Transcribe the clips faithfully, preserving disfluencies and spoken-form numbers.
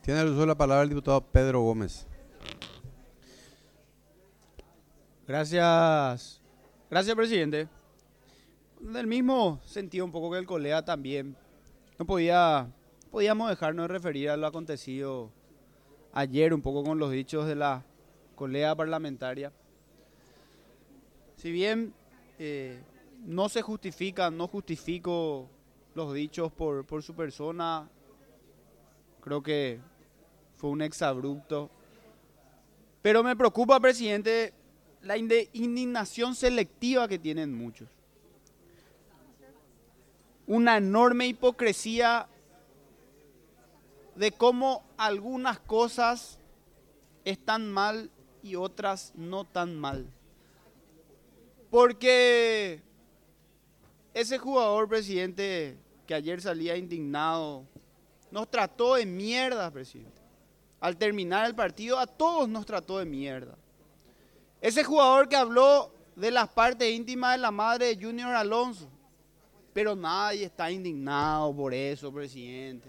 Tiene el uso de la palabra el diputado Pedro Gómez. Gracias, gracias presidente. Del mismo sentido un poco que el colega también, no podía, podíamos dejarnos de referir a lo acontecido ayer un poco con los dichos de la colega parlamentaria. Si bien eh, no se justifican, no justifico los dichos por, por su persona, creo que fue un exabrupto. Pero me preocupa, presidente, la indignación selectiva que tienen muchos. Una enorme hipocresía de cómo algunas cosas están mal y otras no tan mal. Porque ese jugador, presidente, que ayer salía indignado, nos trató de mierda, presidente. Al terminar el partido, a todos nos trató de mierda. Ese jugador que habló de las partes íntimas de la madre de Junior Alonso, pero nadie está indignado por eso, presidente.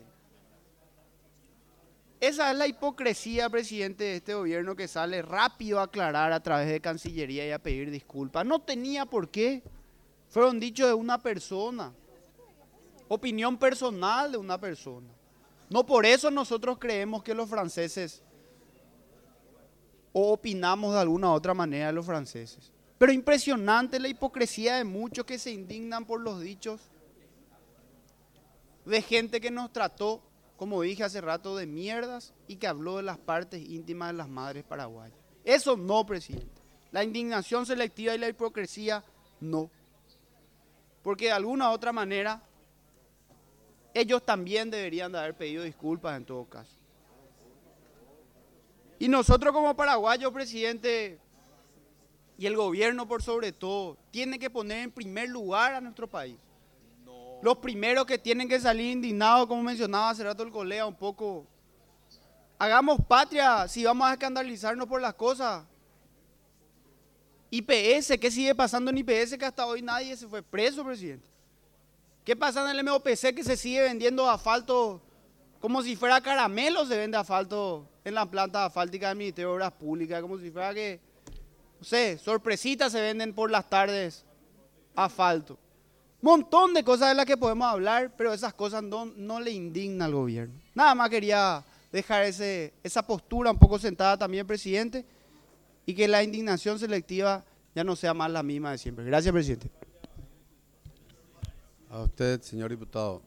Esa es la hipocresía, presidente, de este gobierno que sale rápido a aclarar a través de Cancillería y a pedir disculpas. No tenía por qué. Fueron dichos de una persona. Opinión personal de una persona. No por eso nosotros creemos que los franceses, o opinamos de alguna otra manera de los franceses. Pero impresionante la hipocresía de muchos que se indignan por los dichos de gente que nos trató, como dije hace rato, de mierdas y que habló de las partes íntimas de las madres paraguayas. Eso no, presidente. La indignación selectiva y la hipocresía, no. Porque de alguna otra manera, ellos también deberían de haber pedido disculpas en todo caso. Y nosotros como paraguayos, presidente, y el gobierno por sobre todo, tiene que poner en primer lugar a nuestro país. No. Los primeros que tienen que salir indignados, como mencionaba hace rato el colega, un poco, hagamos patria si vamos a escandalizarnos por las cosas. I P S, ¿qué sigue pasando en I P S que hasta hoy nadie se fue preso, presidente? ¿Qué pasa en el M O P C que se sigue vendiendo asfalto como si fuera caramelo? Se vende asfalto en la planta asfáltica del Ministerio de Obras Públicas, como si fuera que, no sé, sorpresitas se venden por las tardes asfalto. Montón de cosas de las que podemos hablar, pero esas cosas no, no le indignan al gobierno. Nada más quería dejar ese, esa postura un poco sentada también, presidente, y que la indignación selectiva ya no sea más la misma de siempre. Gracias, presidente. A usted, señor diputado.